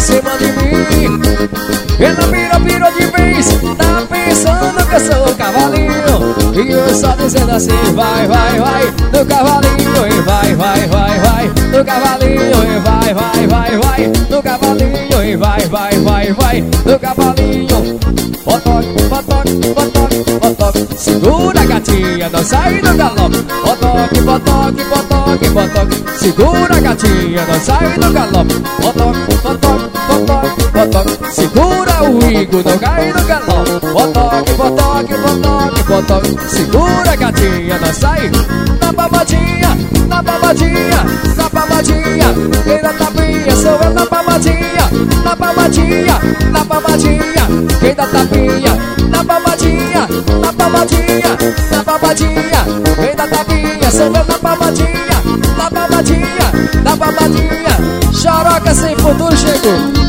cima de mim. Ela virou de vez, tá pensando que eu sou o cavalinho. E eu só dizendo assim, vai, vai, vai, no cavalinho. E vai, vai, vai, vai, no cavalinho. E vai, vai, vai, vai, no cavalinho. E vai, vai, vai, vai, no cavalinho. Botoque, botoque, botoque, botoque. Segura a gatinha, não sai do galope. Botoque, botoque, botoque, botoque. Segura a gatinha, não sai do galope. Botoque, botoque, botoque, botoque. Segura o Igor, não cai no galope. Botoque, botoque, botoque, botoque. Segura a gatinha, não sai. Na babadinha, na babadinha, na babadinha. Quem dá tapinha sou eu na babadinha. Na babadinha, na babadinha. Quem dá tapinha, na babadinha, na babadinha, na babadinha. Quem dá tapinha sou eu na babadinha, na babadinha, na babadinha. Xaroca sem futuro chegou.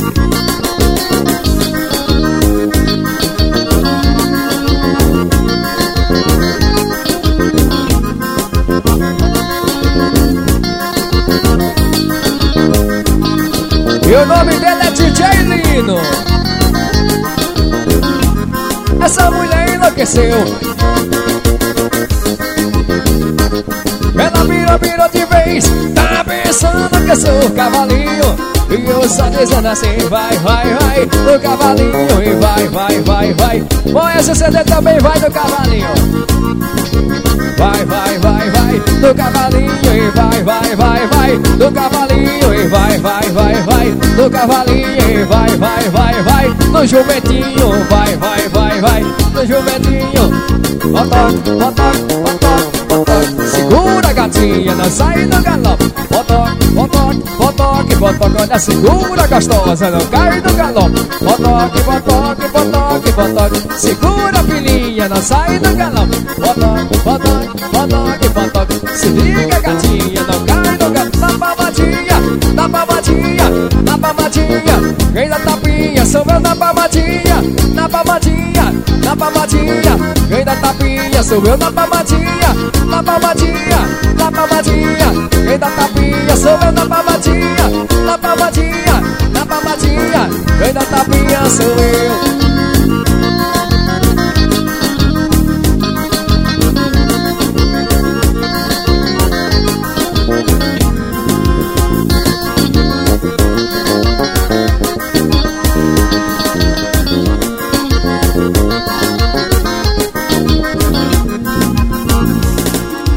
E o nome dele é DJ Lino. Essa mulher enlouqueceu. Ela virou de vez, tá pensando que eu sou o cavalinho. E eu só dizendo assim, vai, vai, vai, no cavalinho. E vai, vai, vai, vai. Bom, esse CD também vai no cavalinho. Vai, vai, vai, vai, no cavalinho. E vai, vai, vai, vai, no cavalinho. E vai, vai, vai, vai, no cavalinho. E vai, vai, vai, vai, no jumentinho. Vai, vai, vai, vai, no jumentinho. Botoque, botoque, botoque, botoque. Segura a gatinha, não sai do galope. Botoque, botoque, botoque, botoque. Olha, segura gostosa, não cai do galope. Botoque, botoque, botoque, botoque. Segura a filhinha, não sai do galope. Botoque, botoque, botoque, botoque. Se liga gatinha, não cai do galope. Na babadinha, na babadinha, na babadinha. Quem dá tapinha sou eu na babadinha, na babadinha, na babadinha. Quem dá tapinha sou eu na babadinha, na babadinha, na babadinha. Quem dá tapinha sou eu na babadinha, na babadinha, na babadinha. Quem dá tapinha sou eu.